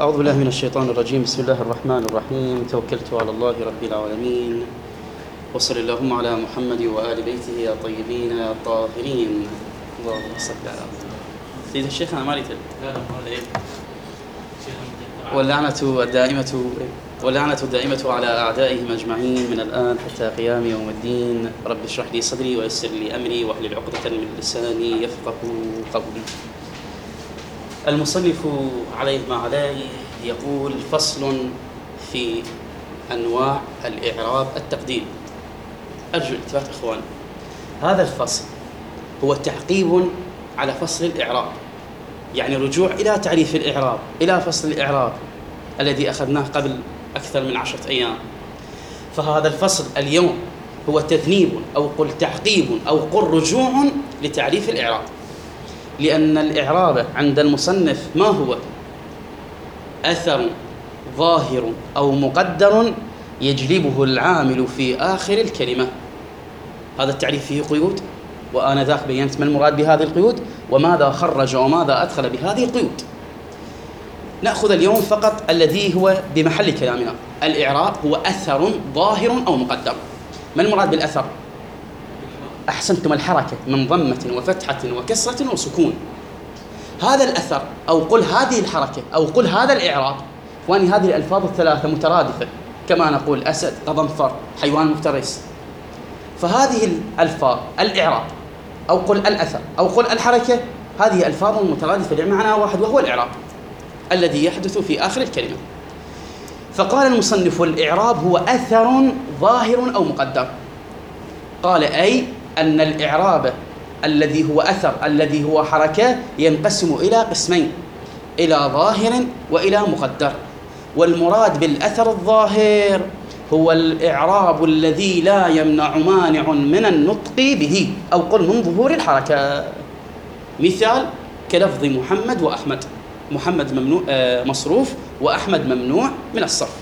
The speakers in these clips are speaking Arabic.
أعوذ بالله من الشيطان الرجيم. بسم الله الرحمن الرحيم. توكلت على الله رب العالمين، وصل اللهم على محمد وآل بيته الطيبين الطاهرين. اللهم صل على سيد الشيخ. أنا مالي واللعنة الدائمة على أعدائهم أجمعين من الآن حتى قيام يوم الدين. رب اشرح لي صدري ويسر لي أمري واحلل عقدة من لساني يفقه قولي. المصنف عليه ما عليه يقول: فصل في أنواع الإعراب التقديري. أرجو الالتفات إخوان، هذا الفصل هو تعقيب على فصل الإعراب، يعني رجوع إلى تعريف الإعراب، إلى فصل الإعراب الذي أخذناه قبل أكثر من 10 أيام. فهذا الفصل اليوم هو تذنيب أو قل تعقيب أو قل رجوع لتعريف الإعراب، لأن الإعراب عند المصنف ما هو؟ أثر ظاهر أو مقدر يجلبه العامل في آخر الكلمة. هذا التعريف فيه قيود، وأنا ذاك بينت ما المراد بهذه القيود وماذا خرج وماذا أدخل بهذه القيود. نأخذ اليوم فقط الذي هو بمحل كلامنا. الإعراب هو أثر ظاهر أو مقدر. ما المراد بالأثر؟ أحسنتم، الحركة من ضمة وفتحة وكسرة وسكون. هذا الأثر أو قل هذه الحركة أو قل هذا الإعراب، وأن هذه الألفاظ الثلاثة مترادفة، كما نقول أسد، قضنفر، حيوان مفترس. فهذه الألفاظ الإعراب أو قل الأثر أو قل الحركة، هذه ألفاظ مترادفة لمعنى واحد، وهو الإعراب الذي يحدث في آخر الكلمة. فقال المصنف: الإعراب هو أثر ظاهر أو مقدر. قال أي أن الإعراب الذي هو أثر، الذي هو حركة، ينقسم إلى قسمين: إلى ظاهر وإلى مقدر. والمراد بالأثر الظاهر هو الإعراب الذي لا يمنع مانع من النطق به أو قل من ظهور الحركة. مثال كلفظ محمد وأحمد، محمد ممنوع مصروف وأحمد ممنوع من الصرف.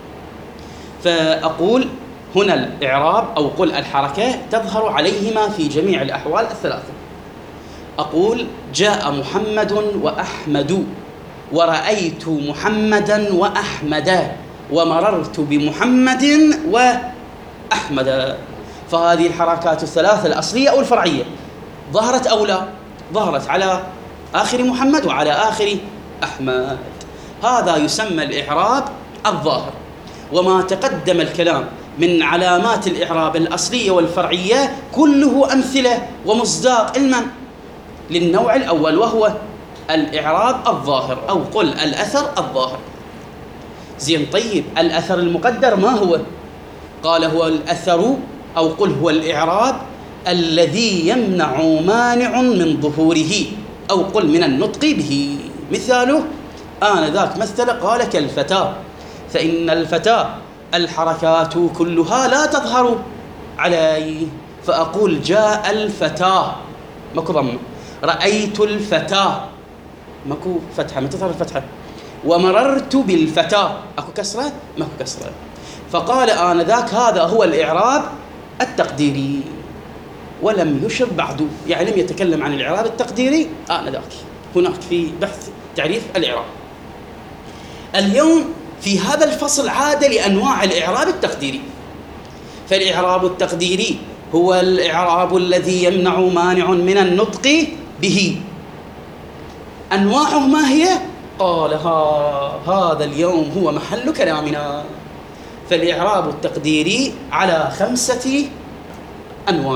فأقول هنا الإعراب أو قل الحركة تظهر عليهما في جميع الأحوال الثلاثة. أقول جاء محمد وأحمد، ورأيت محمدا وأحمدا، ومررت بمحمد وأحمد. فهذه الحركات الثلاثة الأصلية أو الفرعية ظهرت أو لا؟ ظهرت على آخر محمد وعلى آخر أحمد. هذا يسمى الإعراب الظاهر. وما تقدم الكلام من علامات الإعراب الأصلية والفرعية كله أمثلة ومصداق للنوع الأول، وهو الإعراب الظاهر أو قل الأثر الظاهر. زين، طيب الأثر المقدر ما هو؟ قال هو الأثر أو قل هو الإعراب الذي يمنع مانع من ظهوره أو قل من النطق به. مثاله آنذاك مثل قال كالفتاة، فإن الفتاة الحركات كلها لا تظهر عليه. فأقول جاء الفتاة، ماكو ضمة. رأيت الفتاة، ماكو فتحة، ما تظهر الفتحة. ومررت بالفتاة، أكو كسرة، ماكو كسرة. فقال آنذاك هذا هو الإعراب التقديري، ولم يشر بعد، يعني لم يتكلم عن الإعراب التقديري آنذاك. هناك في بحث تعريف الإعراب. اليوم في هذا الفصل عاد لأنواع الإعراب التقديري. فالإعراب التقديري هو الإعراب الذي يمنع مانع من النطق به. أنواعه ما هي؟ قال هذا اليوم هو محل كلامنا. فالإعراب التقديري على 5 أنواع.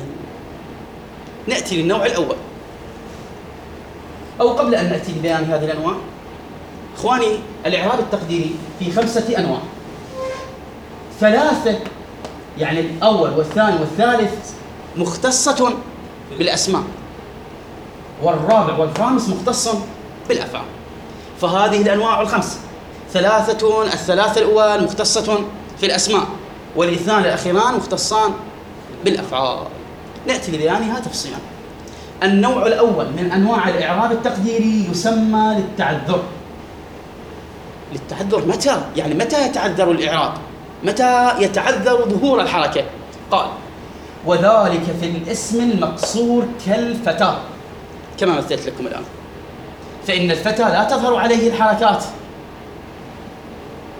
نأتي للنوع الأول، أو قبل أن نأتي ببيان هذه الأنواع إخواني، الإعراب التقديري في 5 أنواع. 3 يعني الأول والثاني والثالث مختصة بالأسماء، والرابع والخامس مختص بالأفعال. فهذه الأنواع الخمس: الثلاثة الأول مختصة في الأسماء، والاثنان الأخيران مختصان بالأفعال. نأتي لبيانها تفصيلا. النوع الأول من أنواع الإعراب التقديري يسمى للتعذر. للتعذر متى؟ يعني متى يتعذر الإعراب؟ متى يتعذر ظهور الحركة؟ قال: وذلك في الاسم المقصور كالفتاة، كما مثلت لكم الآن. فإن الفتى لا تظهر عليه الحركات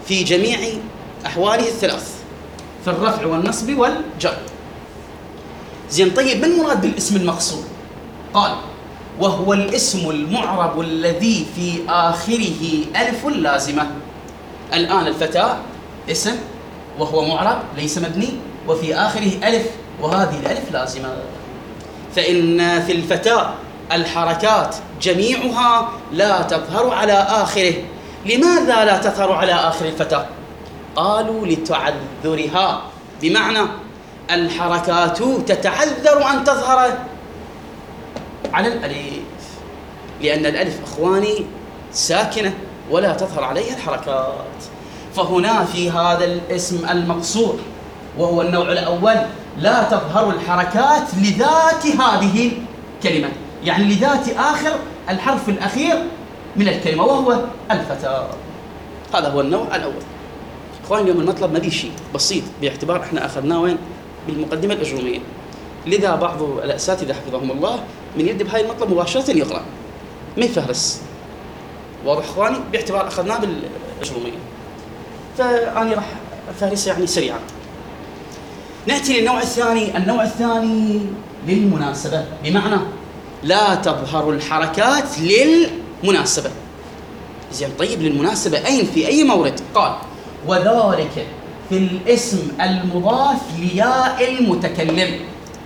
في جميع أحواله الثلاث، في الرفع والنصب والجر. زين، طيب ما المراد بالاسم المقصور؟ قال: وهو الاسم المعرب الذي في آخره ألف لازمة. الآن الفتاة اسم وهو معرب ليس مبني وفي آخره ألف، وهذه الألف لازمة. فإن في الفتاة الحركات جميعها لا تظهر على آخره. لماذا لا تظهر على آخر الفتاة؟ قالوا لتعذرها، بمعنى الحركات تتعذر أن تظهر على الألف، لأن الألف أخواني ساكنة ولا تظهر عليها الحركات. فهنا في هذا الاسم المقصور وهو النوع الأول لا تظهر الحركات لذات هذه الكلمة، يعني لذات آخر الحرف الأخير من الكلمة وهو الفتاة. هذا هو النوع الأول. إخواني اليوم المطلب ما شيء بسيط، باعتبار إحنا أخذناه وين؟ بالمقدمة الأجرومية. لذا بعض الأساتذة حفظهم الله من يبدأ بهاي المطلب مباشرة يقرأ، ما يفهرس. واضح إخواني؟ باعتبار أخذناه بالأجرومية، فأنا راح أفهرس يعني سريعا. نأتي للنوع الثاني. النوع الثاني للمناسبة، بمعنى لا تظهر الحركات للمناسبة. زين، طيب للمناسبة أين؟ في أي مورد؟ قال: وذلك في الاسم المضاف لياء المتكلم.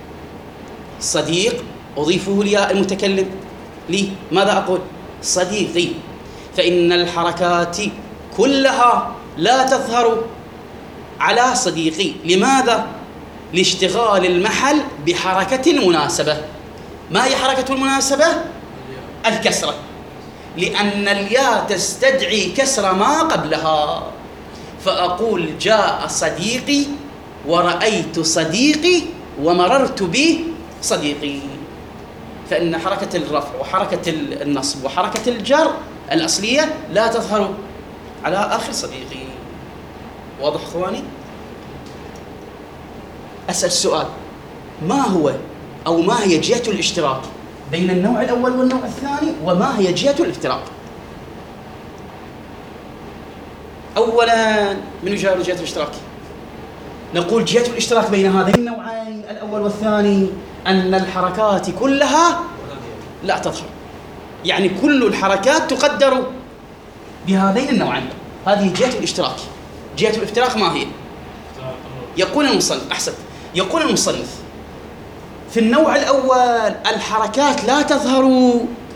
صديق أضيفه لياء المتكلم، لي ماذا أقول؟ صديقي. فإن الحركات كلها لا تظهر على صديقي. لماذا؟ لاشتغال المحل بحركة المناسبة. ما هي حركة المناسبة؟ الكسرة، لأن الياء تستدعي كسر ما قبلها. فأقول: جاء صديقي ورأيت صديقي ومررت بصديقي. فإن حركة الرفع وحركة النصب وحركة الجر الأصلية لا تظهر على آخر صديقي. واضح إخواني؟ أسأل سؤال: ما هو أو ما هي جهة الاشتراك بين النوع الأول والنوع الثاني، وما هي جهة الافتراق؟ أولا، من يجاوب جهة الاشتراك؟ نقول جهة الاشتراك بين هذين النوعين الأول والثاني أن الحركات كلها لا تظهر، يعني كل الحركات تقدر بهذين النوعين. هذه جهة الاشتراك. جهة الافتراق ما هي؟ يقول المصنف، أحسن، يقول المصنف في النوع الأول الحركات لا تظهر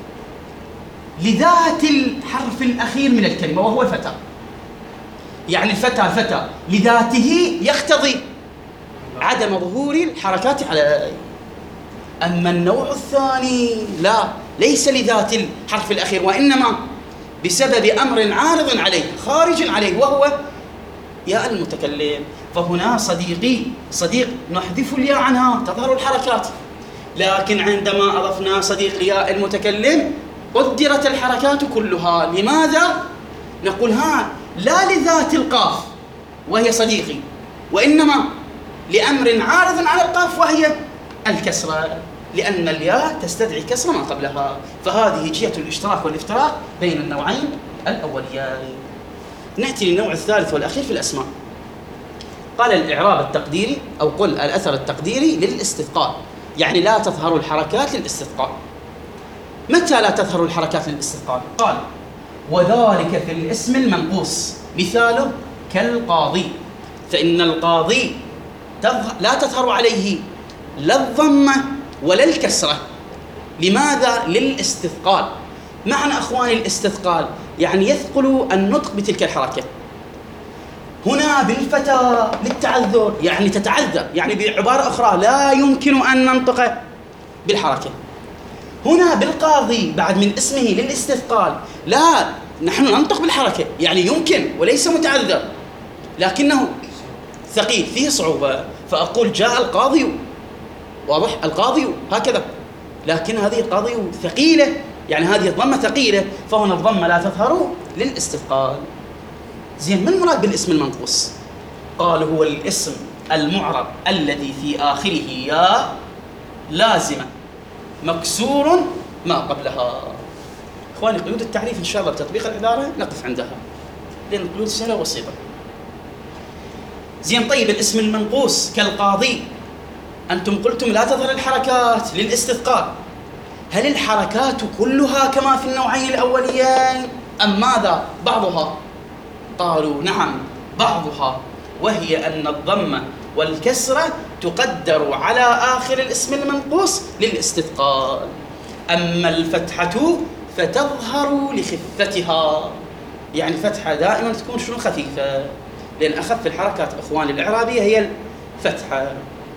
لذات الحرف الأخير من الكلمة وهو الفتى. يعني الفتى لذاته يقتضي عدم ظهور الحركات عليه. أما النوع الثاني لا، ليس لذات الحرف الأخير، وإنما بسبب أمر عارض عليه خارج عليه وهو ياء المتكلم. فهنا صديقي، صديق نحذف الياء عنها تظهر الحركات، لكن عندما أضفنا صديق ياء المتكلم قدرت الحركات كلها. لماذا؟ نقول لا لذات القاف وهي صديقي، وإنما لأمر عارض على القاف وهي الكسرة، لأن الياء تستدعي كسر ما قبلها. فهذه جهة الاشتراك والافتراق بين النوعين الأوليين. نأتي للنوع الثالث والأخير في الأسماء. قال: الإعراب التقديري أو قل الأثر التقديري للاستثقال، يعني لا تظهر الحركات للاستثقال. متى لا تظهر الحركات للاستثقال؟ قال: وذلك في الاسم المنقوص، مثاله كالقاضي. فإن القاضي لا تظهر عليه لا الضمة ولا الكسرة. لماذا؟ للاستثقال. معنى أخواني الاستثقال يعني يثقل النطق بتلك الحركة. هنا بالفتى للتعذر، يعني تتعذر، يعني بعبارة أخرى لا يمكن أن ننطق بالحركة. هنا بالقاضي بعد من اسمه للاستثقال، لا، نحن ننطق بالحركة، يعني يمكن وليس متعذر، لكنه ثقيل فيه صعوبة. فأقول: جاء القاضي. واضح؟ القاضي هكذا، لكن هذه القاضي ثقيلة، يعني هذه الضمة ثقيلة، فهنا الضمة لا تظهر للاستثقال. زين، ما المراد بالاسم المنقوص؟ قال: هو الاسم المعرب الذي في آخره ياء لازمة مكسور ما قبلها. إخواني، قيود التعريف إن شاء الله بتطبيق العبارة نقف عندها. لأن القيود سهلة بسيطة. زين طيب الاسم المنقوص كالقاضي، أنتم قلتم لا تظهر الحركات للاستثقال، هل الحركات كلها كما في النوعين الأوليين أم ماذا؟ بعضها؟ قالوا نعم بعضها، وهي أن الضمة والكسرة تقدر على آخر الاسم المنقوص للاستثقال، أما الفتحة فتظهر لخفتها. يعني الفتحة دائما تكون شنو؟ خفيفة، لأن أخف الحركات إخواني الإعرابية هي الفتحة.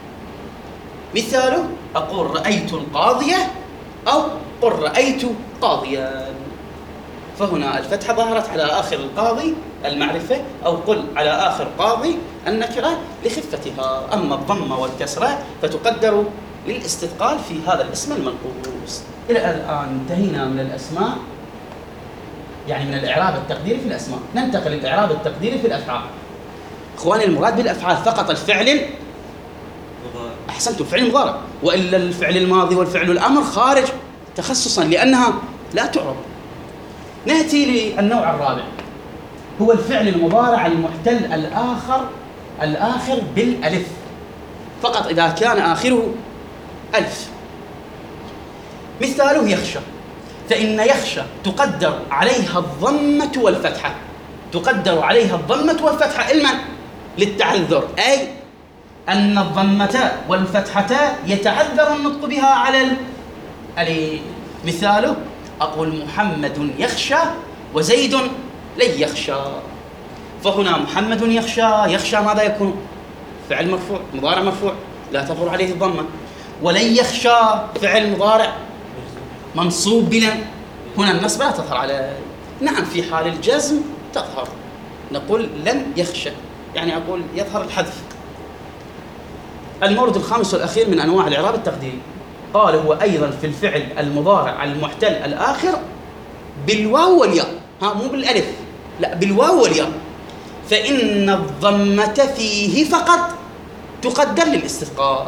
مثاله أقول رأيت القاضية أو قل رأيت قاضيا، فهنا الفتحة ظهرت على آخر القاضي المعرفة، أو قل على آخر قاضي النكرة لخفتها. أما الضمة والكسرة فتقدر للاستثقال في هذا الاسم المنقوص. إلى الآن انتهينا من الأسماء، يعني من الإعراب التقديري في الأسماء. ننتقل للإعراب التقديري في الأفعال. إخواني المراد بالأفعال فقط الفعل أحسنتم، فعل مضارع، وإلا الفعل الماضي والفعل الأمر خارج تخصصا لأنها لا تعرب. نأتي للنوع الرابع، هو الفعل المضارع المحتل الآخر بالألف فقط إذا كان آخره ألف. مثاله يخشى، فإن يخشى تقدر عليها الضمة والفتحة، تقدر عليها الضمة والفتحة المن للتعذر، أي أن الضمة والفتحة يتعذر النطق بها على الألف. مثاله أقول محمد يخشى وزيد لن يخشى، فهنا محمد يخشى، يخشى ماذا يكون؟ فعل مرفوع مضارع مرفوع لا تظهر عليه الضمة، ولن يخشى فعل مضارع منصوب بلن، هنا النصب لا تظهر على. نعم في حال الجزم تظهر، نقول لن يخشى، يعني أقول يظهر الحذف. المورد الخامس والأخير من أنواع الإعراب التقديري، قال هو أيضا في الفعل المضارع المحتل الآخر بالواو والياء، مو بالألف، لا بالواو والياء، فإن الضمة فيه فقط تقدر للاستثقال.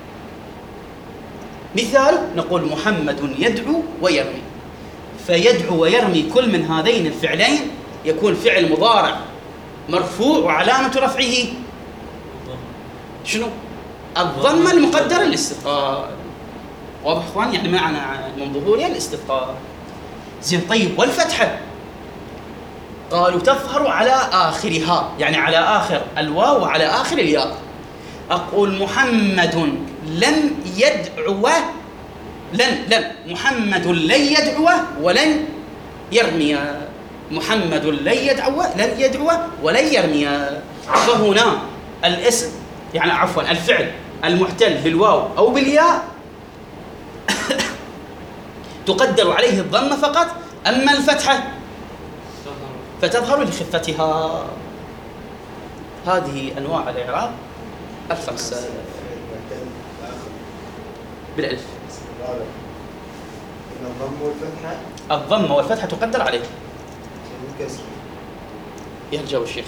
مثال نقول محمد يدعو ويرمي، فيدعو ويرمي كل من هذين الفعلين يكون فعل مضارع مرفوع وعلامة رفعه شنو؟ الضمة المقدرة للاستثقال. واضح اخوان؟ يعني معنى من ظهورها الاستثقال. زين طيب والفتحة؟ قالوا تظهر على آخرها، يعني على آخر الواو وعلى آخر الياء. أقول محمد لن يدعو، لن محمد لن يدعو ولن يرمي، محمد لن يدعو ولن يرمي. فهنا الاسم يعني عفوا الفعل المحتل بالواو أو بالياء تقدر عليه الضمة فقط، أما الفتحة فتظهر لخفتها. هذه أنواع الإعراب الخمسة بالألف. الضمة والفتحة تقدر عليه. يرجع الشيخ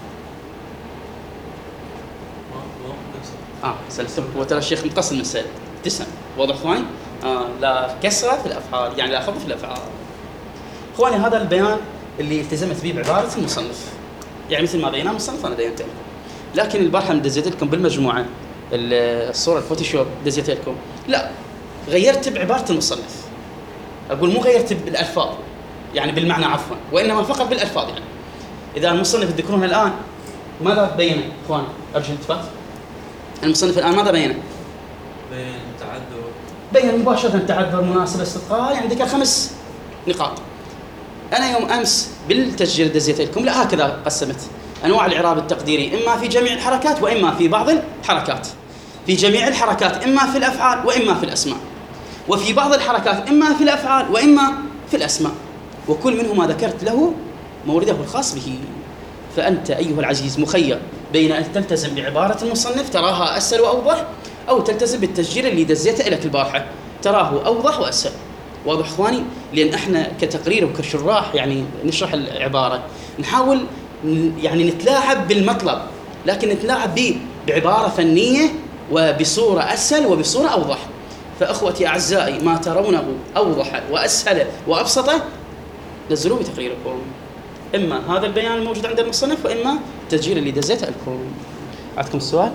سلسل، وترى الشيخ مقصد من سال تسم. واضح اخواني؟ لا كسرة في الأفعال، يعني لا خطأ في الأفعال. اخواني هذا البيان اللي التزمت به بعبارة المصنف، يعني مثل ما بيناه المصنف أنا بينته لكم. لكن البارحة دزيت لكم بالمجموعة الصورة الفوتوشوب دزيت لكم، لا غيرت بعبارة المصنف. أقول مو غيرت بالألفاظ يعني بالمعنى عفوا، وإنما فقط بالألفاظ. يعني إذا المصنف تذكرون الآن ماذا بينه اخوان؟ أرجو الالتفات. المصنف الآن ماذا بينه؟ بين تعذر، بين مباشرة تعذر، مناسبة، استثقال، يعني ذكر 5 نقاط. أنا يوم أمس بالتسجيل دزيت لكم لا هكذا قسمت أنواع الإعراب التقديري، إما في جميع الحركات وإما في بعض الحركات. في جميع الحركات إما في الأفعال وإما في الأسماء، وفي بعض الحركات إما في الأفعال وإما في الأسماء، وكل منهما ذكرت له مورده الخاص به. فأنت أيها العزيز مخير بين أن تلتزم بعبارة المصنف تراها أسهل وأوضح، أو تلتزم بالتسجيل اللي دزيته لك البارحة تراه أوضح وأسهل. واضح إخواني؟ لأن إحنا كتقرير وكشراح يعني نشرح العبارة نحاول يعني نتلاعب بالمطلب، لكن نتلاعب به بعبارة فنية وبصورة أسهل وبصورة أوضح. فأخوتي أعزائي ما ترونه أوضح وأسهل وأبسط نزلوه بتقريركم. إما هذا البيان الموجود عند المصنف وإما التسجيل اللي دزيته لكم. عندكم السؤال؟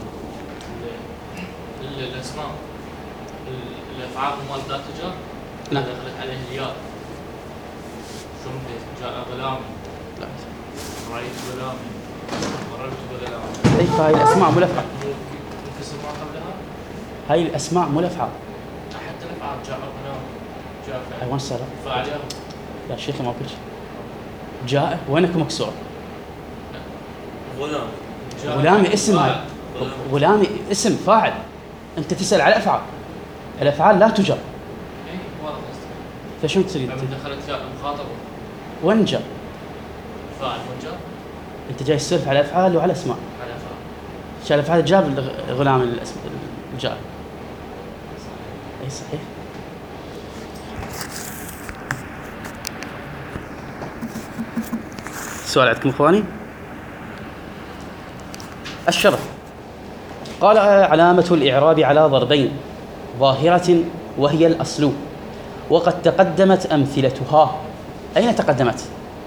الأسماء الأفعال مال ذات جاء نعم. دخلت عليه الياء شلون جاء غلامي لا. رأيت غلامي مررت بغلامي. أي فهاي الأسماء مو الأفعال. منكسر ما قبلها؟ هاي الأسماء مو الأفعال. حتى الأفعال جاء غلامي جاء هاي وين صار؟ فاعل يا شيخ ما قلت جاء وينك مكسور؟ غلامي اسم هاي. غلامي اسم فاعل. أنت تسأل على الأفعال. الأفعال لا تجر. إيه واضح قصدي. فشو تريد؟ دخلت ياء المخاطبة. وين جاء؟ فاعل وين جاء؟ أنت جاي تسولف على أفعال وعلى أسماء. على فاعل. شال الأفعال جاب غلام جاء. أي صحيح. السؤال عندكم إخواني؟ الشرح قال علامة الإعراب على ضربين ظاهرة وهي الأصل وقد تقدمت أمثلتها. أين تقدمت؟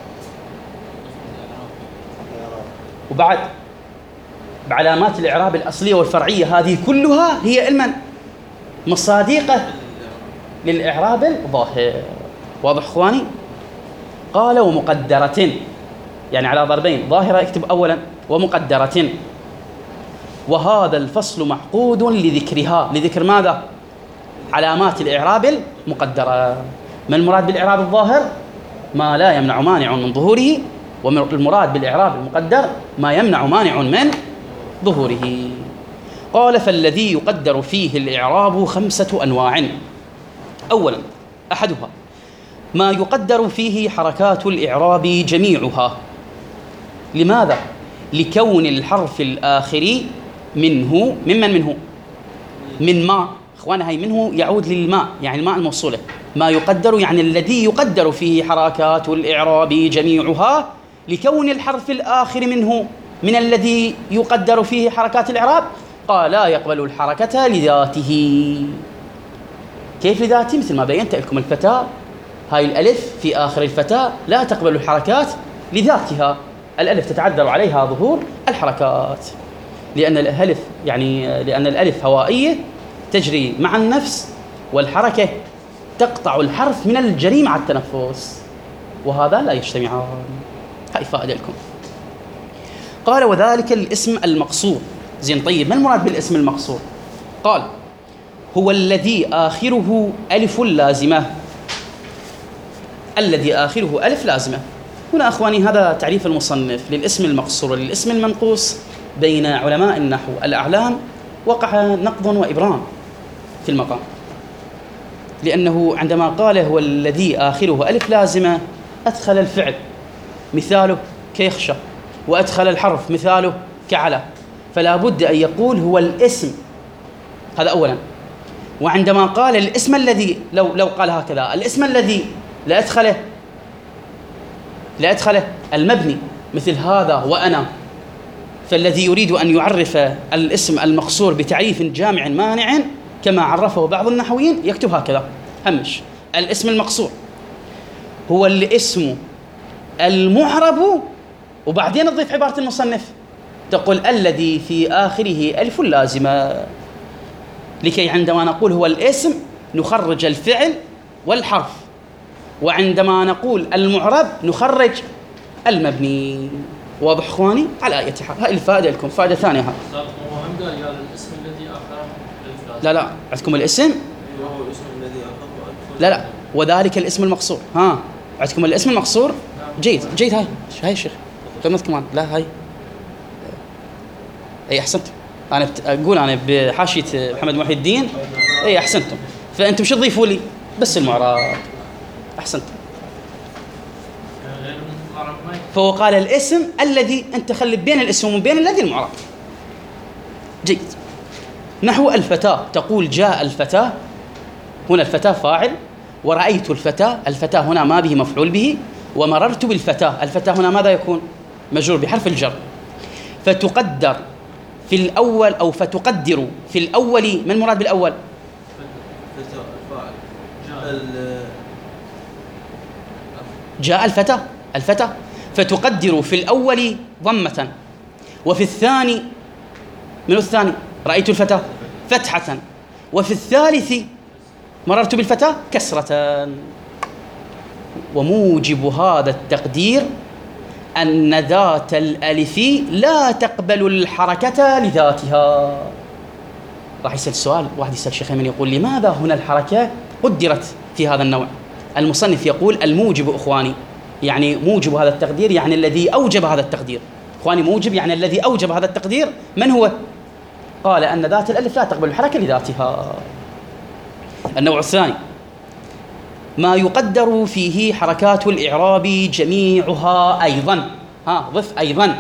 وبعد بعلامات الإعراب الأصلية والفرعية هذه كلها هي علما مصادقة للإعراب الظاهر. واضح إخواني؟ قال ومقدرة يعني على ضربين ظاهرة اكتب أولا ومقدرة وهذا الفصل معقود لذكرها. لذكر ماذا؟ علامات الإعراب المقدرة. ما المراد بالإعراب الظاهر؟ ما لا يمنع مانع من ظهوره. والمراد بالإعراب المقدر ما يمنع مانع من ظهوره. قال فالذي يقدر فيه الإعراب 5 أنواع. أولا أحدها ما يقدر فيه حركات الإعراب جميعها. لماذا؟ لكون الحرف الآخر منه منه من ما. إخوانا هاي منه يعود للماء يعني الماء الموصولة. ما يقدر يعني الذي يقدر فيه حركات الإعراب جميعها لكون الحرف الآخر منه من الذي يقدر فيه حركات الإعراب. قال لا يقبل الحركة لذاته. كيف لذاته؟ مثل ما بينت لكم الفتاة هاي الألف في آخر الفتاة لا تقبل الحركات لذاتها. الألف تتعذر عليها ظهور الحركات لأن الألف هوائية تجري مع النفس والحركة تقطع الحرف من الجري مع التنفس وهذا لا يجتمعان. هاي فائدة لكم. قال وذلك الاسم المقصور. زين طيب ما المراد بالاسم المقصور؟ قال هو الذي آخره ألف لازمة. الذي آخره ألف لازمة. هنا أخواني هذا تعريف المصنف للاسم المقصور وللاسم المنقوص. بين علماء النحو الأعلام وقع نقض وإبرام في المقام لأنه عندما قال هو الذي آخره ألف لازمة أدخل الفعل مثاله كيخشى وأدخل الحرف مثاله كعلى فلا بد أن يقول هو الاسم. هذا أولا. وعندما قال الاسم الذي لو قال هكذا الاسم الذي لا أدخله المبني مثل هذا وأنا. فالذي يريد أن يعرف الاسم المقصور بتعريف جامع مانع كما عرفه بعض النحويين يكتب هكذا همش الاسم المقصور هو الاسم المعرب وبعدين تضيف عبارة المصنف تقول الذي في آخره ألف لازمة لكي عندما نقول هو الاسم نخرج الفعل والحرف وعندما نقول المعرب نخرج المبني. واضح إخواني؟ على أي حال هاي الفائدة لكم. فائدة ثانية ها. هو هم قال يا الاسم الذي آخره ألف. لا عندكم الاسم. هو الاسم الذي آخره. لا وذلك الاسم المقصور. ها عندكم الاسم المقصور. جيد هاي شيخ قمت كمان. لا هاي أي أحسنت. أنا أقول أنا بحاشية محمد محي الدين. أي أحسنتم. فأنتم شو تضيفوا لي؟ بس المعرب. أحسنت. فهو قال الاسم الذي أنت خلي بين الاسم وبين الذي المعرب. جيد. نحو الفتاة تقول جاء الفتاة. هنا الفتاة فاعل ورأيت الفتاة. الفتاة هنا ما به مفعول به. ومررت بالفتاة. الفتاة هنا ماذا يكون؟ مجرور بحرف الجر. فتقدر في الأول أو فتقدر في الأول. ما المراد بالأول؟ جاء الفتاة. فتقدر في الأول ضمة، وفي الثاني من الثاني رأيت الفتى فتحة، وفي الثالث مررت بالفتى كسرة. وموجب هذا التقدير أن ذات الألف لا تقبل الحركة لذاتها. راح يسأل سؤال، واحد يسأل شيخ أيمن يقول لماذا هنا الحركة قدرت في هذا النوع؟ المصنف يقول الموجب إخواني، يعني موجب هذا التقدير يعني الذي أوجب هذا التقدير. إخواني موجب يعني الذي أوجب هذا التقدير من هو؟ قال أن ذات الألف لا تقبل الحركة لذاتها. النوع الثاني ما يقدر فيه حركات الإعراب جميعها أيضا، ضف أيضا،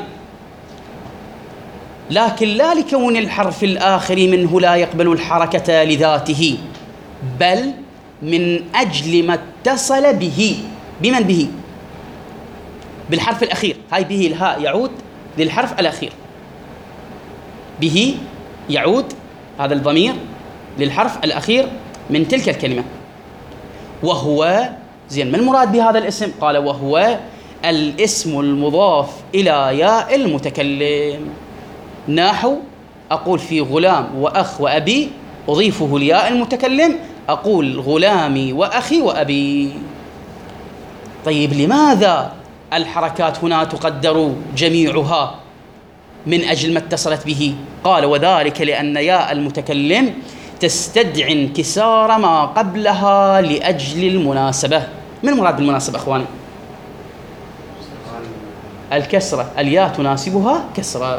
لكن لا لكون الحرف الآخر منه لا يقبل الحركة لذاته، بل من أجل ما اتصل به. بمن به؟ بالحرف الأخير. هاي به الهاء يعود للحرف الأخير، به يعود هذا الضمير للحرف الأخير من تلك الكلمة. وهو زين، ما المراد بهذا الاسم؟ قال وهو الاسم المضاف إلى ياء المتكلم، نحو أقول في غلام وأخ وأبي أضيفه لياء المتكلم، أقول غلامي وأخي وأبي. طيب لماذا الحركات هنا تقدر جميعها من أجل ما اتصلت به؟ قال وذلك لأن ياء المتكلم تستدعي انكسار ما قبلها لأجل المناسبة. من المراد بالمناسبة أخواني؟ الكسرة، الياء تناسبها كسرة،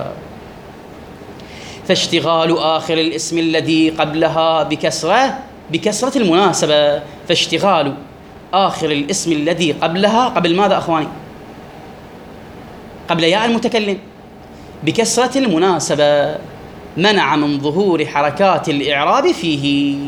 فاشتغال آخر الاسم الذي قبلها بكسرة المناسبة. فاشتغال آخر الاسم الذي قبلها قبل ماذا أخواني؟ قبل ياء المتكلم بكسرة المناسبة منع من ظهور حركات الإعراب فيه.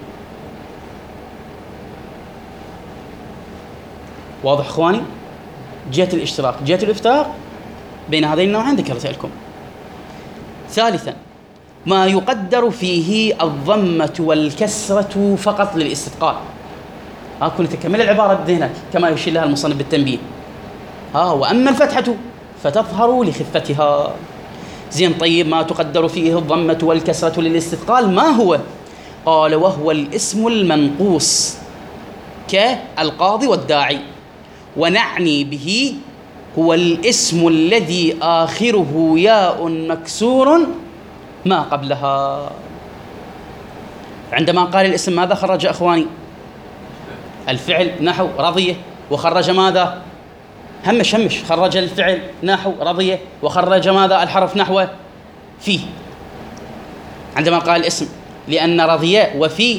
واضح أخواني؟ جهة الاشتراك، جهة الافتراق بين هذين النوعين ذكرت لكم. ثالثا ما يقدر فيه الضمة والكسرة فقط للاستثقال. كنت تكمل العبارة بذهنك كما يشير لها المصنف بالتنبيه. وأما الفتحة فتظهر لخفتها. زين، طيب ما تقدر فيه الضمة والكسرة للاستثقال ما هو؟ قال وهو الاسم المنقوص كالقاضي والداعي، ونعني به هو الاسم الذي آخره ياء مكسور ما قبلها. عندما قال الاسم ماذا خرج أخواني؟ الفعل، نحو رضيه، وخرج ماذا؟ همش خرج الفعل نحو رضيه، وخرج ماذا؟ الحرف نحو فيه. عندما قال الاسم لأن رضيه وفي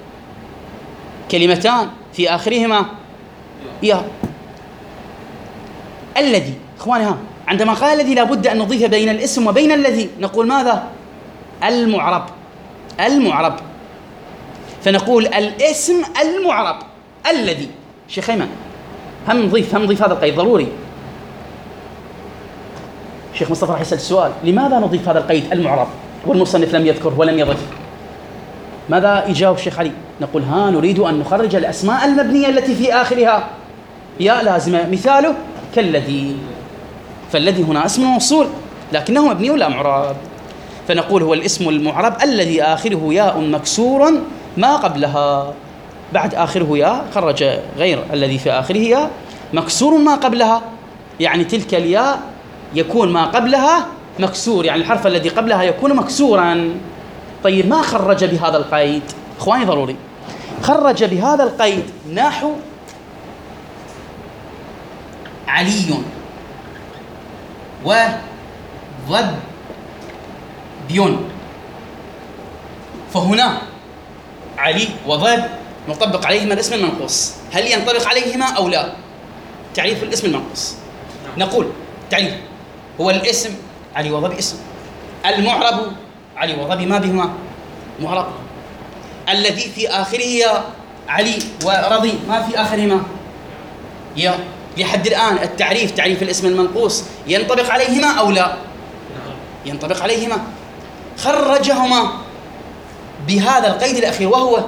كلمتان في آخرهما يا. الذي إخواني عندما قال الذي لابد أن نضيف بين الاسم وبين الذي نقول ماذا؟ المعرب. فنقول الاسم المعرب الذي. شيخ أيمن هم نضيف هذا القيد ضروري. شيخ مصطفى راح يسأل السؤال لماذا نضيف هذا القيد المعرب والمصنف لم يذكر ولم يضف؟ ماذا يجاوب شيخ علي؟ نقول نريد أن نخرج الأسماء المبنية التي في آخرها ياء لازمة، مثاله كالذي. فالذي هنا اسم موصول لكنه مبني لا معرب، فنقول هو الاسم المعرب الذي آخره ياء مكسور ما قبلها. بعد آخره ياء خرج غير الذي في آخره ياء مكسور ما قبلها، يعني تلك الياء يكون ما قبلها مكسور، يعني الحرف الذي قبلها يكون مكسورا. طيب ما خرج بهذا القيد؟ إخواني ضروري خرج بهذا القيد نحو علي وضبي، فهنا علي وضب نطبق عليهما الاسم المنقوص، هل ينطبق عليهما أو لا؟ تعريف الاسم المنقوص نقول تعريف هو الاسم علي وضبي اسم، المعرب علي وضبي ما بهما معرب، الذي في آخره يا علي ورضي ما في آخرهما يا. لحد الآن التعريف تعريف الاسم المنقوص ينطبق عليهما أو لا؟ ينطبق عليهما. خرجهما بهذا القيد الأخير وهو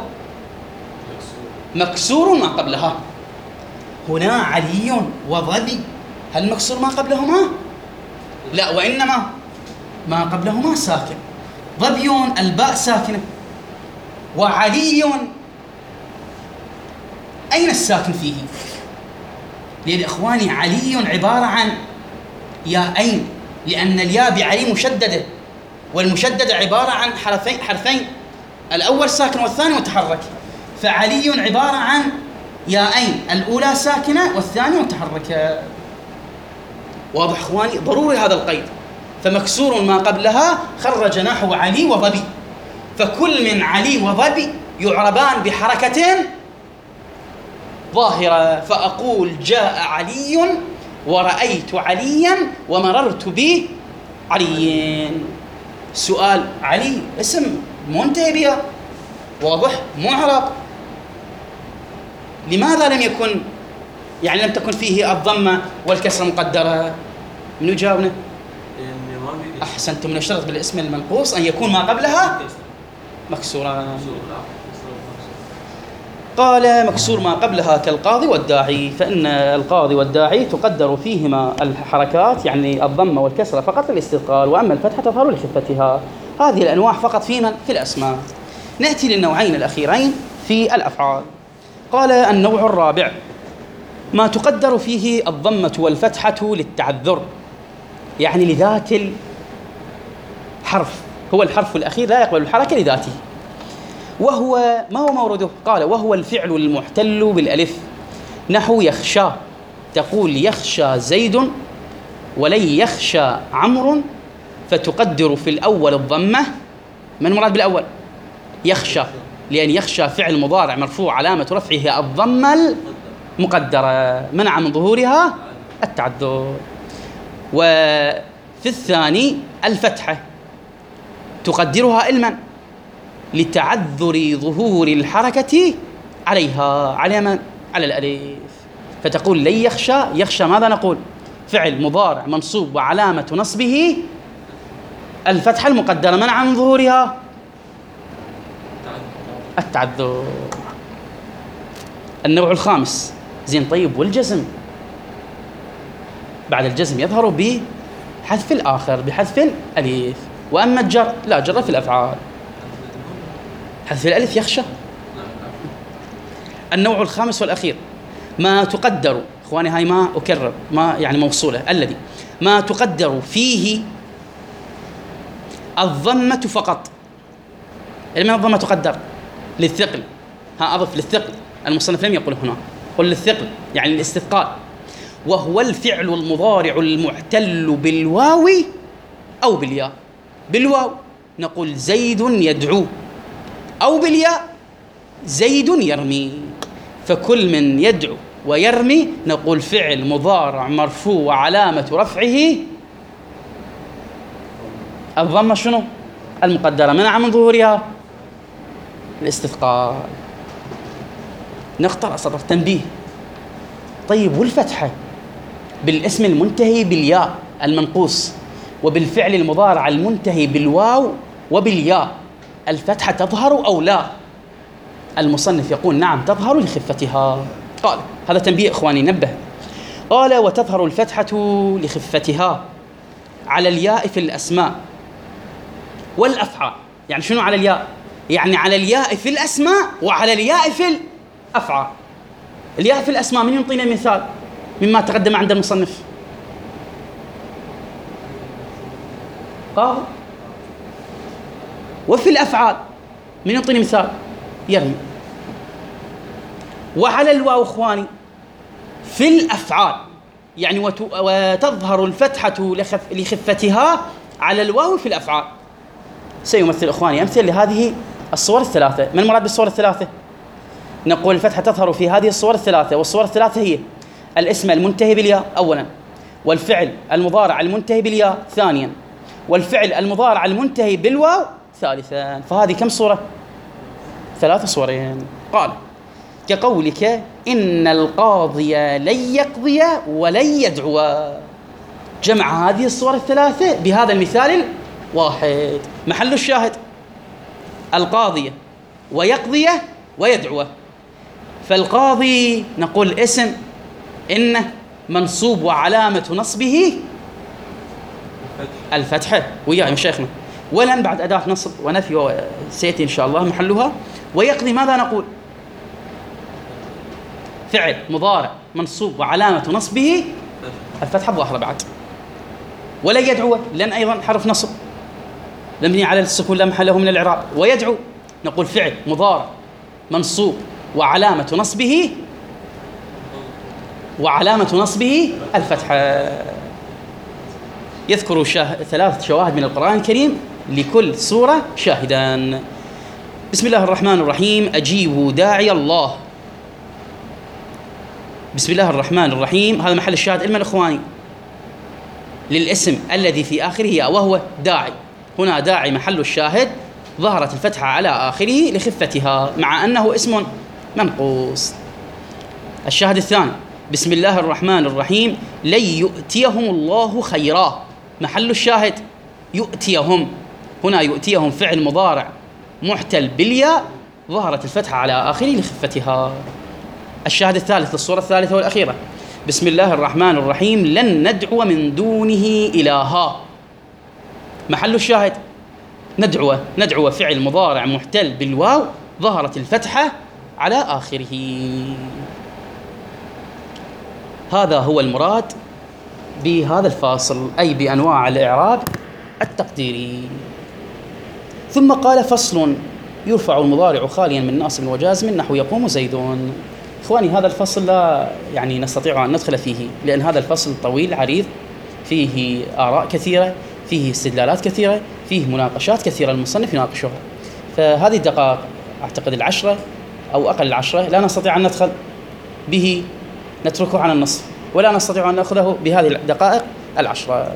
مكسور ما قبلها. هنا علي وضبي هل المكسور ما قبلهما؟ لا، وإنما ما قبلهما ساكن. ظبي الباء ساكنة، وعلي أين الساكن فيه؟ لأن إخواني علي عبارة عن ياءين، لأن الياء بعلي مشددة، والمشددة عبارة عن حرفين، الأول ساكن والثاني متحرك، فعلي عبارة عن ياءين، الأولى ساكنة والثانية متحركة. واضح إخواني؟ ضروري هذا القيد. فمكسور ما قبلها خرج نحو علي وظبي، فكل من علي وظبي يعربان بحركتين ظاهرة، فأقول جاء علي ورأيت عليا ومررت بعلي. سؤال: علي اسم منتهي بها، واضح، معرب، لماذا لم يكن لم تكن فيه الضمة والكسرة مقدرة؟ من يجاوبنا؟ أحسنتم. نشترط بالاسم المنقوص أن يكون ما قبلها مكسورا. قال: مكسور ما قبلها كالقاضي والداعي، فإن القاضي والداعي تقدر فيهما الحركات، يعني الضمة والكسرة فقط للاستثقال، وأما الفتحة تظهر لخفتها. هذه الأنواع فقط في الأسماء. نأتي للنوعين الأخيرين في الأفعال. قال: النوع الرابع ما تقدر فيه الضمة والفتحة للتعذر، يعني لذات الحرف، هو الحرف الأخير لا يقبل الحركة لذاته. وهو ما هو مورده؟ قال: وهو الفعل المحتل بالألف، نحو يخشى، تقول يخشى زيد ولن يخشى عمرو، فتقدر في الأول الضمة. من المراد بالأول؟ يخشى، لأن يخشى فعل مضارع مرفوع علامة رفعه الضمة المقدرة، منع من ظهورها التعذر. وفي الثاني الفتحة تقدرها علما لتعذر ظهور الحركة عليها، على الألف، فتقول لن يخشى. يخشى ماذا نقول؟ فعل مضارع منصوب وعلامة نصبه الفتحة المقدرة، منع من ظهورها التعذر. النوع الخامس زين طيب، والجزم بعد الجزم يظهر بحذف الآخر، بحذف الألف. وأما الجر لا، جر في الأفعال، حذف الألف يخشى. النوع الخامس والأخير ما تقدر، إخواني هاي ما أكرر، ما يعني موصولة، الذي ما تقدر فيه الضمة فقط. لمن الضمة تقدر؟ للثقل. أضف للثقل، المصنف لم يقل هنا، قل للثقل يعني الاستثقال. وهو الفعل المضارع المعتل بالواو أو بالياء. بالواو نقول زيد يدعو، أو بالياء زيد يرمي. فكل من يدعو ويرمي نقول فعل مضارع مرفوع وعلامة رفعه الضمة شنو؟ المقدرة، منع من ظهورها الاستثقال. نقطة سطر تنبيه. طيب، والفتحة بالاسم المنتهي بالياء المنقوص وبالفعل المضارع المنتهي بالواو وبالياء، الفتحة تظهر أو لا؟ المصنف يقول نعم تظهر لخفتها. قال هذا تنبيه إخواني، نبه. قال: وتظهر الفتحة لخفتها على الياء في الأسماء والأفعال. يعني شنو على الياء؟ يعني على الياء في الأسماء وعلى الياء في الأفعال. الياء في الأسماء من يعطينا مثال مما تقدم عند المصنف؟ قاضي. وفي الأفعال من يعطيني مثال؟ يرمي. وعلى الواو إخواني في الأفعال، يعني وتظهر الفتحة لخفتها على الواو في الأفعال. سيمثل إخواني أمثل لهذه الصور الثلاثة. ما المراد بالصور الثلاثة؟ نقول الفتحة تظهر في هذه الصور الثلاثة، والصور الثلاثة هي الاسم المنتهي بالياء أولا، والفعل المضارع المنتهي بالياء ثانيا، والفعل المضارع المنتهي بالواو ثالثا. فهذه كم صورة؟ 3 صورين. قال: كقولك إن القاضي لن يقضي ولن يدعو. جمع هذه الصور الثلاثة بهذا المثال الواحد. محل الشاهد القاضية ويقضي ويدعو. فالقاضي نقول اسم إن منصوب وعلامة نصبه الفتحة. وياي مشايخنا. ولن بعد أداة نصب ونفي سيأتي إن شاء الله محلها. ويقضي ماذا نقول؟ فعل مضارع منصوب وعلامة نصبه الفتحة الظاهرة بعد. ولا يدعو لأن أيضا حرف نصب مبني على السكون لا محل له من الإعراب. ويدعو نقول فعل مضارع منصوب وعلامة نصبه الفتحة. يذكر 3 شواهد من القرآن الكريم لكل سورة شاهدان. بسم الله الرحمن الرحيم. أجيبوا داعي الله. بسم الله الرحمن الرحيم هذا محل الشاهد لمن إخواني؟ للاسم الذي في آخره وهو داعي. هنا داعي محل الشاهد، ظهرت الفتحة على آخره لخفتها مع أنه اسم منقوص. الشاهد الثاني بسم الله الرحمن الرحيم لن يؤتيهم الله خيرا. محل الشاهد يؤتيهم. هنا يؤتيهم فعل مضارع محتل بالياء، ظهرت الفتحة على آخره لخفتها. الشاهد الثالث للصورة الثالثة والأخيرة بسم الله الرحمن الرحيم لن ندعو من دونه إلها. محل الشاهد ندعو فعل مضارع محتل بالواو، ظهرت الفتحة على آخره. هذا هو المراد بهذا الفاصل، أي بأنواع الإعراب التقديري. ثم قال فصل يرفع المضارع خاليا من ناصب وجازم نحو يقوم زيد. إخواني هذا الفصل لا يعني نستطيع أن ندخل فيه، لأن هذا الفصل طويل عريض، فيه آراء كثيرة، فيه استدلالات كثيرة، فيه مناقشات كثيرة المصنف يناقشها. فهذه الدقائق أعتقد 10 أو أقل 10 لا نستطيع أن ندخل به، نتركه عن النص، ولا نستطيع أن نأخذه بهذه الدقائق 10.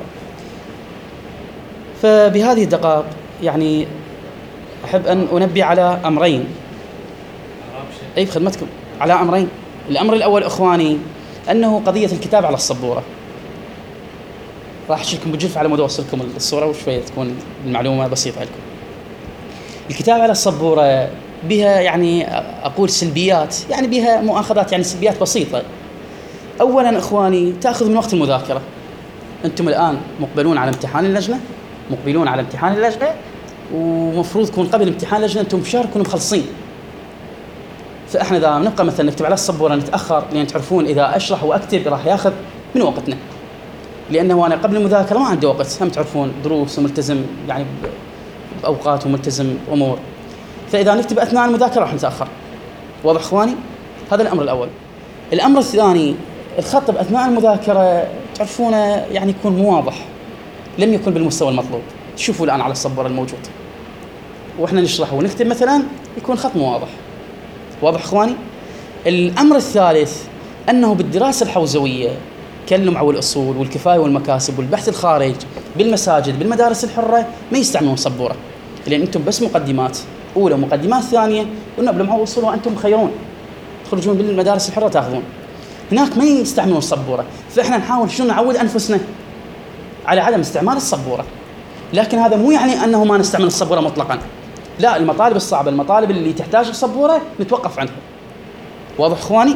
فبهذه الدقائق يعني أحب أن أنبه على أمرين، أي بخدمتكم، على أمرين. الأمر الأول إخواني أنه قضية الكتاب على السبورة. راح أشيلكم بجف على مود أوصلكم الصورة وشوية تكون المعلومة بسيطة لكم. الكتاب على السبورة بها يعني أقول سلبيات، يعني بها مؤاخذات، يعني سلبيات بسيطة. أولا إخواني تأخذ من وقت المذاكرة. أنتم الآن مقبلون على امتحان اللجنة، ومفروض تكون قبل امتحان اللجنة أنتم بشهر تكونوا مخلصين. فإحنا إذا نبقى مثلا نكتب على السبورة نتأخر، لأن تعرفون إذا أشرح وأكتب راح ياخذ من وقتنا، لأنه أنا قبل المذاكرة ما عندي وقت، هم تعرفون دروس وملتزم يعني بأوقات وملتزم أمور، فإذا نكتب أثناء المذاكرة راح نتأخر. واضح إخواني؟ هذا الأمر الأول. الأمر الثاني الخط أثناء المذاكرة تعرفونه يعني يكون مو واضح، لم يكن بالمستوى المطلوب. شوفوا الآن على السبورة الموجود وإحنا نشرح ونكتب مثلا يكون خط مو واضح. واضح إخواني؟ الأمر الثالث أنه بالدراسة الحوزوية كاللمع والأصول والكفاية والمكاسب والبحث الخارج بالمساجد بالمدارس الحرة ما يستعملون سبورة، لأن أنتم بس مقدمات أولى ومقدمات ثانية، قلنا بلمع والأصول وأنتم خيرون تخرجون بالمدارس الحرة تأخذون. هناك ما يستعملون السبورة، فإحنا نحاول شنو نعود أنفسنا على عدم استعمال السبورة. لكن هذا مو يعني أنه ما نستعمل السبورة مطلقا، لا، المطالب الصعبة، المطالب اللي تحتاج السبورة نتوقف عنها. واضح إخواني؟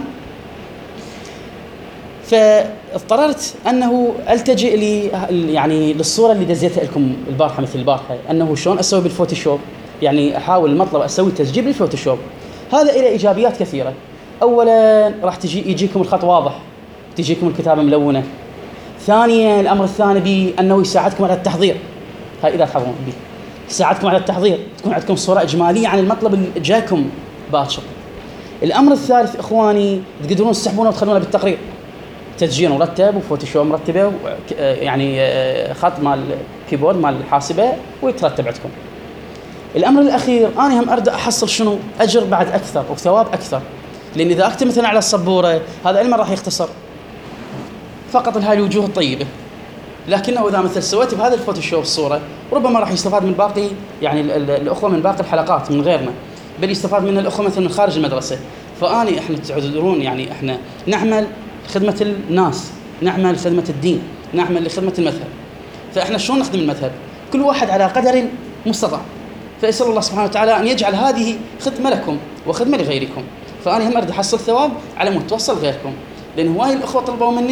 فاضطررت أنه ألتجئ يعني للصورة اللي دزيتها لكم البارحة، مثل البارحة، أنه شلون أسوي بالفوتوشوب، يعني أحاول المطلب أسوي تسجيل بالفوتوشوب. هذا إلى إيجابيات كثيرة. أولا راح يجيكم الخط واضح، تجيكم الكتابة ملونة. ثانيا الأمر الثاني بأنه يساعدكم على التحضير، هاي إذا تحضرون به يساعدكم على التحضير، تكون عندكم صورة إجمالية عن المطلب اللي جاكم باكر. الأمر الثالث إخواني تقدرون تسحبونه وتخلونه بالتقرير، تسجيل مرتب وفوتوشوب مرتبة، يعني خط مال كيبورد مال الحاسبة ويترتب عندكم. الأمر الأخير أنا هم أرد أحصل شنو أجر بعد أكثر وثواب أكثر، لأن إذا أكتب مثلا على السبورة هذا علما راح يختصر فقط هاي الوجوه الطيبة، لكنه إذا مثل سويت بهذا الفوتوشوب الصورة ربما راح يستفاد من باقي يعني الأخوة من باقي الحلقات من غيرنا، بل يستفاد من الأخوة مثلا من خارج المدرسة. فأنا إحنا تعذرون يعني إحنا نعمل خدمة الناس، نعمل خدمة الدين، نعمل لخدمة المذهب. فإحنا شلون نخدم المذهب؟ كل واحد على قدر مستطاع. فأسأل الله سبحانه وتعالى أن يجعل هذه خدمة لكم وخدمة لغيركم. فأنا هم أريد أحصل ثواب على مود توصل غيركم، لأن هواي الأخوة طلبوا مني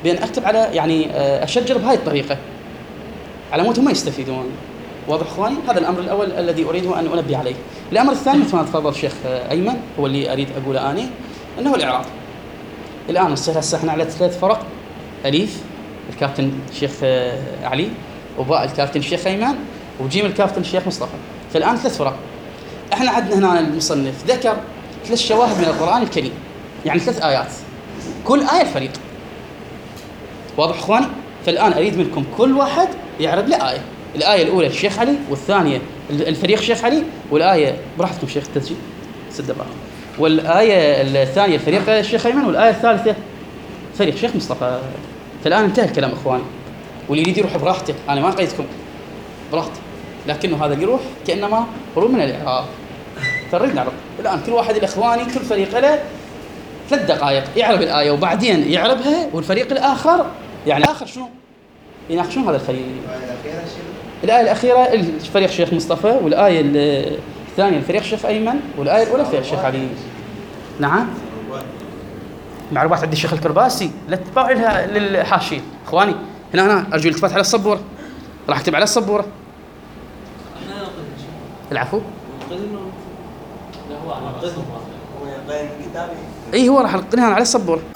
بأن أكتب على يعني أشجر بهاي الطريقة على مود هم يستفيدون. واضح إخواني؟ هذا الأمر الأول الذي أريده أن أنبه عليه. الأمر الثاني مثل ما تفضل الشيخ أيمن هو اللي أريد أقوله أنا، أنه الإعراب. الآن نصير هسه احنا على 3 فرق: أليف الكابتن الشيخ علي، وباء الكابتن الشيخ أيمن، وجيم الكابتن الشيخ مصطفى. فالآن 3 فرق. احنا عندنا هنا المصنف ذكر 3 شواهد من القرآن الكريم، يعني 3 آيات، كل آية الفريق. واضح إخواني؟ فالآن أريد منكم كل واحد يعرض لي آية. الآية الأولى الشيخ علي، والثانية الفريق الشيخ علي، والآية براحتكم شيخ التسجيل 6 دقائق، والآية الثانية الفريق الشيخ أيمن، والآية الثالثة فريق الشيخ مصطفى. فالآن انتهى الكلام إخواني، واللي يريد يروح براحته، أنا ما قيدكم براحته، لكنه هذا يروح كأنما هروب من الإعراب. فنريد نعرض الآن كل واحد الإخواني كل فريق له 3 دقائق يعرب الآية، وبعدين يعربها، والفريق الآخر يعني الآخر شنو يناقشون هذا الفريق. الآية الأخيرة الفريق الشيخ مصطفى، والآية الثانية الفريق الشيخ أيمن، والآية الأولى فريق الشيخ علي. نعم معروبات عند الشيخ الكرباسي، لا تتبعوا لها للحاشية إخواني. هنا أرجو الالتفات على السبورة، راح أكتب على السبورة. العفو. لا هو على القسم. هو راح ألقنها على السبورة.